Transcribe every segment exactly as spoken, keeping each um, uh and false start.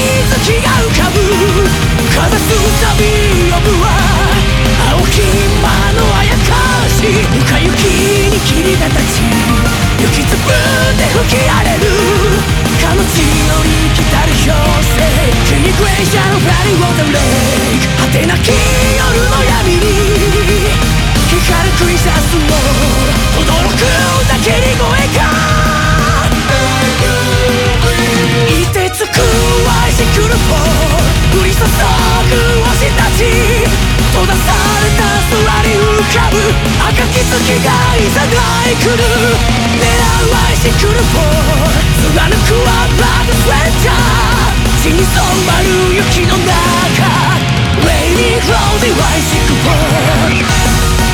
月が浮かぶかざすサビ呼ぶは青き間のあやかしぬか雪に霧が立ち雪粒で吹き荒れる彼の血より来たる氷石キーグレイシャのフラリーウォーターレイク果てなき夜の闇に光るクリスマスの轟くだけに声が凍てつく愛し来るフォー降り注ぐ星たち閉ざされた空に浮かぶ赤き月がいざない来る狙う愛し来るフォー貫くはブラッドスレンジャー血に染まる雪の中 Waiting for the 愛しくフォー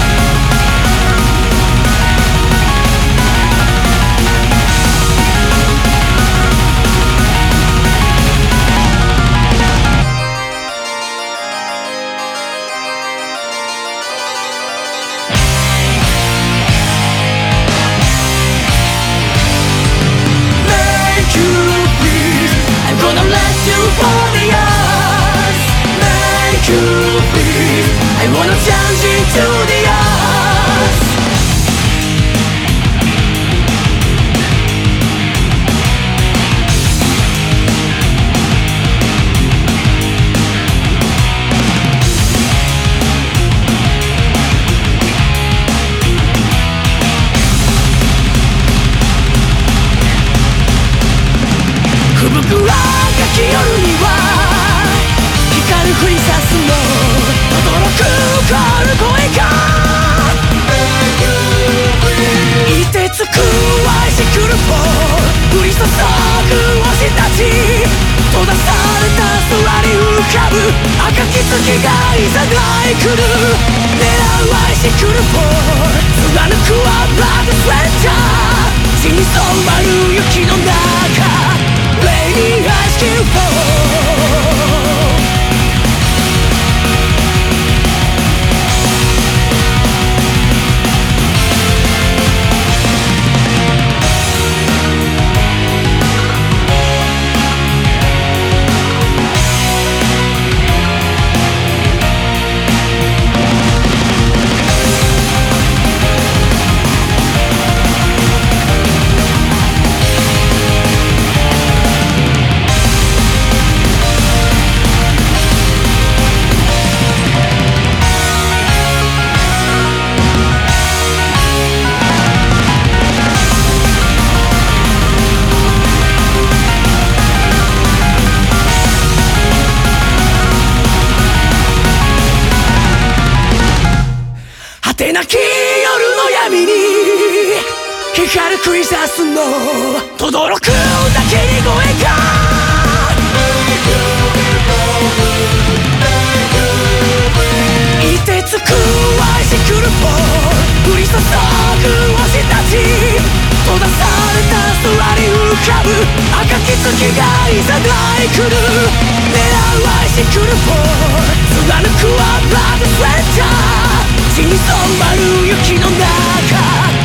I wanna change into the earth吹雪はかき夜には光るクリスマスの轟くコール声が凍てつく愛し来るフォー降り注ぐ星たち閉ざされた空に浮かぶ赤き月がいざない来る狙う愛し来るフォー貫くはブラッドスレンジャー血に染まる雪の中 Lady Ice King Fall果てなき夜の闇に光るクリスマスの轟くだけに声が凍てつく愛し来るフォー降り注ぐ星たち閉ざされた空に浮かぶ赤き月がいざない来る狙う愛し来るフォー貫くはブラッドスレンジャー血に染まる雪の中